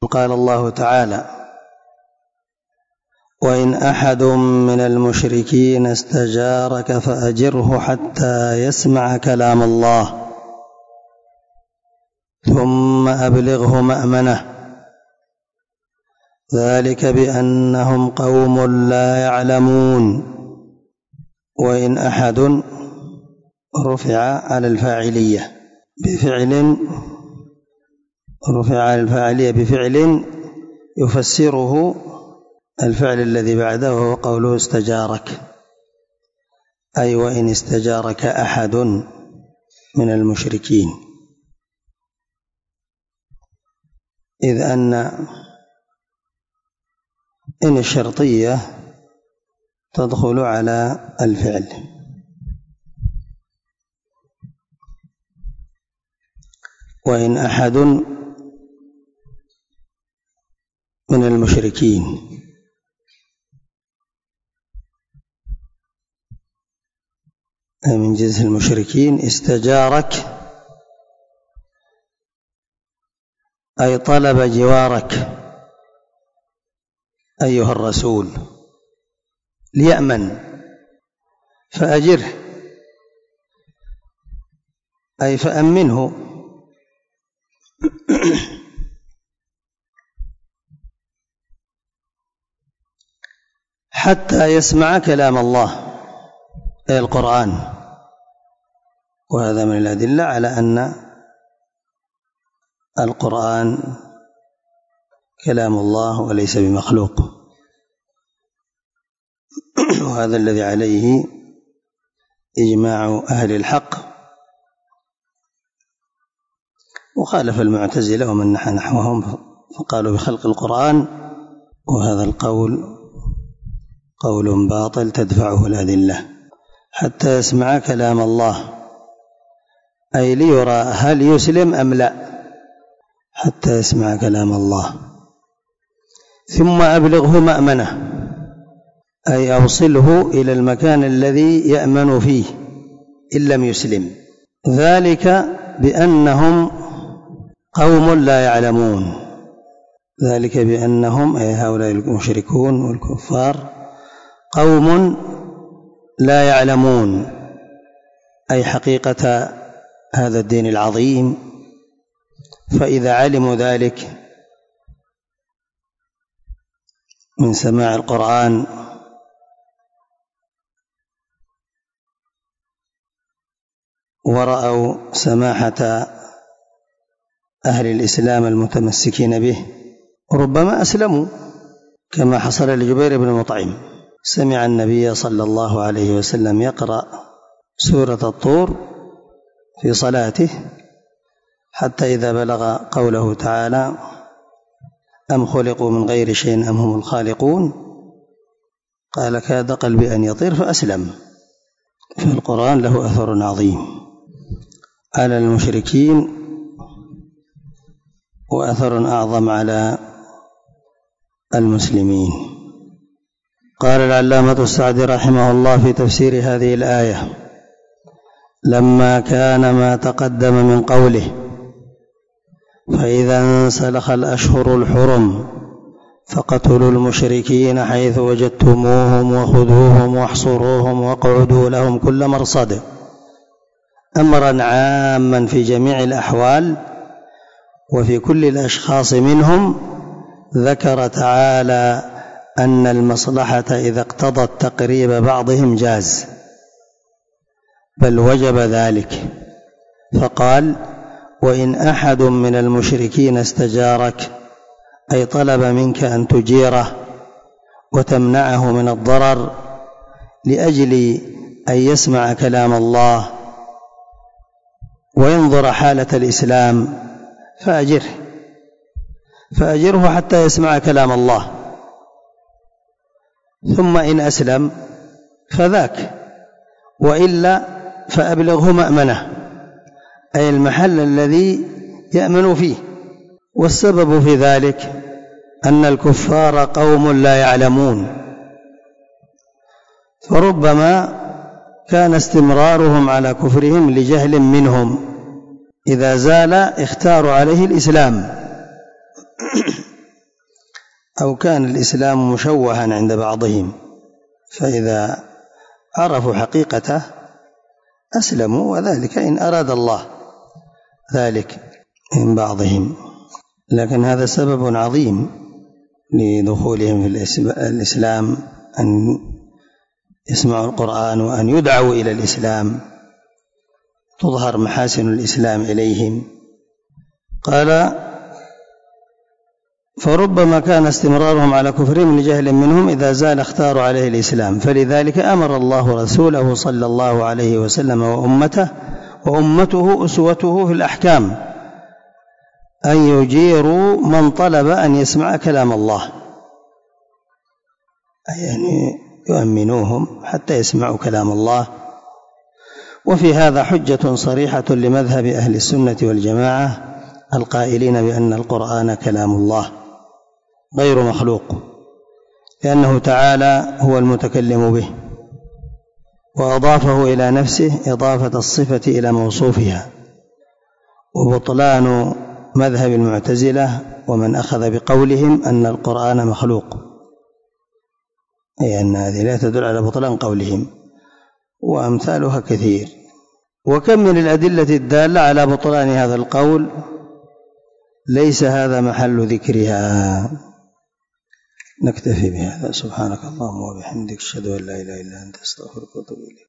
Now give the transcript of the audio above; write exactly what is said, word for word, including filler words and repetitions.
قال الله تعالى: وإن أحد من المشركين استجارك فأجره حتى يسمع كلام الله ثم أبلغه مأمنه ذلك بأنهم قوم لا يعلمون. وإن أحد رفع على الفاعلية بفعل رفع على الفاعلية بفعل يفسره الفعل الذي بعده وهو قوله استجارك، أي وإن استجارك أحد من المشركين، إذ أن إن الشرطية تدخل على الفعل. وإن أحد من المشركين أي من جنس المشركين استجارك أي طلب جوارك أيها الرسول ليأمن، فأجره أي فأمنه حتى يسمع كلام الله أي القرآن. وهذا من الأدلة على أن القرآن كلام الله وليس بمخلوق، وهذا الذي عليه إجماع أهل الحق، وخالف المعتزلة ومن نحى نحوهم فقالوا بخلق القرآن، وهذا القول قول باطل تدفعه الأدلة. حتى يسمع كلام الله أي ليرى هل يسلم أم لا، حتى يسمع كلام الله. ثم أبلغه مأمنه أي أوصله إلى المكان الذي يأمن فيه إن لم يسلم، ذلك بأنهم قوم لا يعلمون. ذلك بأنهم أي هؤلاء المشركون والكفار قوم لا يعلمون أي حقيقة هذا الدين العظيم، فإذا علموا ذلك من سماع القرآن ورأوا سماحة أهل الإسلام المتمسكين به ربما أسلموا، كما حصل لجبير بن مطعم، سمع النبي صلى الله عليه وسلم يقرأ سورة الطور في صلاته حتى إذا بلغ قوله تعالى: أم خلقوا من غير شيء أم هم الخالقون، قال: كاد قلبي أن يطير، فأسلم. فالقرآن له أثر عظيم على المشركين وأثر أعظم على المسلمين. قال العلامة السعدي رحمه الله في تفسير هذه الآية: لما كان ما تقدم من قوله: فإذا انسلخ الأشهر الحرم فاقتلوا المشركين حيث وجدتموهم وخذوهم واحصروهم واقعدوا لهم كل مرصد، أمرا عاما في جميع الأحوال وفي كل الأشخاص منهم، ذكر تعالى أن المصلحة إذا اقتضت تقريب بعضهم جاز، بل وجب ذلك، فقال: وإن أحد من المشركين استجارك أي طلب منك أن تجيره وتمنعه من الضرر لأجل أن يسمع كلام الله وينظر حالة الإسلام، فأجره فأجره حتى يسمع كلام الله، ثم إن أسلم فذاك، وإلا فأبلغه مأمنه أي المحل الذي يأمن فيه. والسبب في ذلك أن الكفار قوم لا يعلمون، فربما كان استمرارهم على كفرهم لجهل منهم، إذا زال اختاروا عليه الإسلام أو كان الإسلام مشوها عند بعضهم، فإذا عرفوا حقيقته أسلموا، وذلك إن أراد الله ذلك من بعضهم. لكن هذا سبب عظيم لدخولهم في الإسلام، أن يسمعوا القرآن وأن يدعوا إلى الإسلام، تظهر محاسن الإسلام إليهم. قال: فربما كان استمرارهم على كفرهم لجهل منهم، إذا زال اختاروا عليه الإسلام، فلذلك أمر الله رسوله صلى الله عليه وسلم وأمته وأمته أسوته في الأحكام أن يجيروا من طلب أن يسمع كلام الله، يعني يؤمنوهم حتى يسمعوا كلام الله. وفي هذا حجة صريحة لمذهب أهل السنة والجماعة القائلين بأن القرآن كلام الله غير مخلوق، لأنه تعالى هو المتكلم به، وأضافه إلى نفسه إضافة الصفة إلى موصوفها. وبطلان مذهب المعتزلة ومن أخذ بقولهم أن القرآن مخلوق، أي أن هذه لا تدل على بطلان قولهم، وأمثالها كثير. وكم من الأدلة الدالة على بطلان هذا القول، ليس هذا محل ذكرها. نكتفي بهذا. سبحانك اللهم وبحمدك، أشهد أن لا إله إلا أنت، أستغفرك وأتوب إليك.